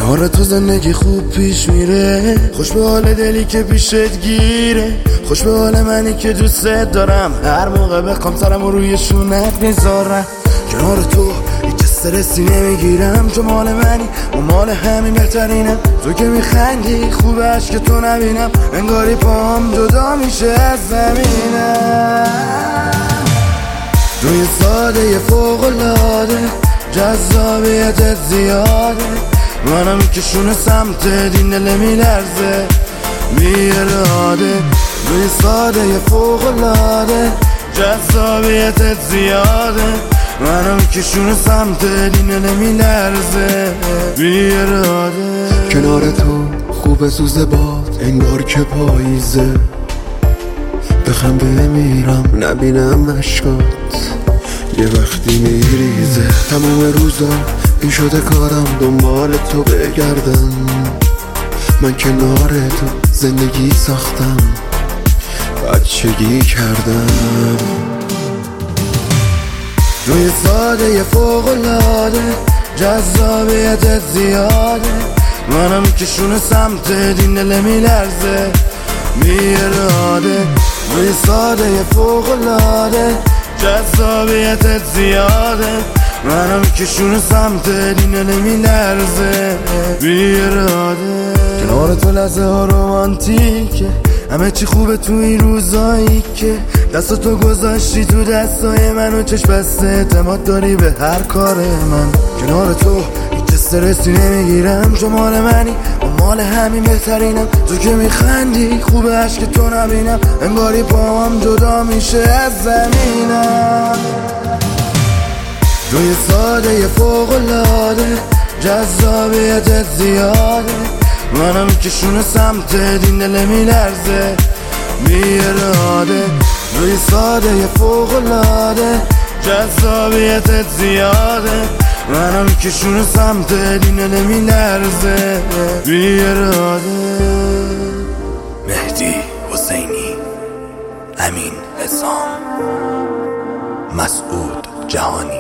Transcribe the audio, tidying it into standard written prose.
کنار تو زندگی خوب پیش میره، خوش به حال دلی که پیشت گیره، خوش به حال منی که دوست دارم، هر موقع بخوام سرمو روی شونت میذارم. کنار تو هیچ استرسی نمیگیرم، تو مال منی و مال همین بهترینم. تو که میخندی خوب عشق تو نبینم، انگاری پاهم جدا میشه از زمینم. توی ساده فوق‌العاده، جذابیتت زیاده، منم میکشونه سمت دین دل میلرزه بی اراده. توی ساده فوق‌العاده، جذابیتت زیاده، منم میکشونه سمت دین دل میلرزه بی اراده. کنار تو خوب سوز باد، انگار که پاییزه، بخم بمیرم نبینم مشکات یه وقتی میریزه. تمام روزا این شده کارم دنبال تو بگردم، من کنار تو زندگی ساختم، بچگی کردم. توی ساده فوق‌العاده، جذابیتت زیاده، منم کشونه سمت دین دل میلرزه بی اراده. توی ساده فوق‌العاده، جذابیتت زیاده، منم کشونه سمت دین دل میلرزه بی اراده. کنار تو لحظه ها رومانتیکه، همه چی خوبه تو این روزایی که دست تو گذاشتی تو دستای من و چشم بسته اعتماد داری به هر کار من. کنار تو هیچ استرسی نمیگیرم، تو مال منی و مال همین بهترینم. تو که میخندی خوب عشق تو نبینم، انگاری پاهم جدا میشه از زمینم. توی ساده فوق‌العاده، جذابیتت زیاده، منم کشونه سمت دین دل میلرزه بی اراده. توی ساده فوق‌العاده، جذابیتت زیاده، منم کشونه سمت دین دل میلرزه بی اراده. مهدی حسینی، امین حسام، مسعود جهانی.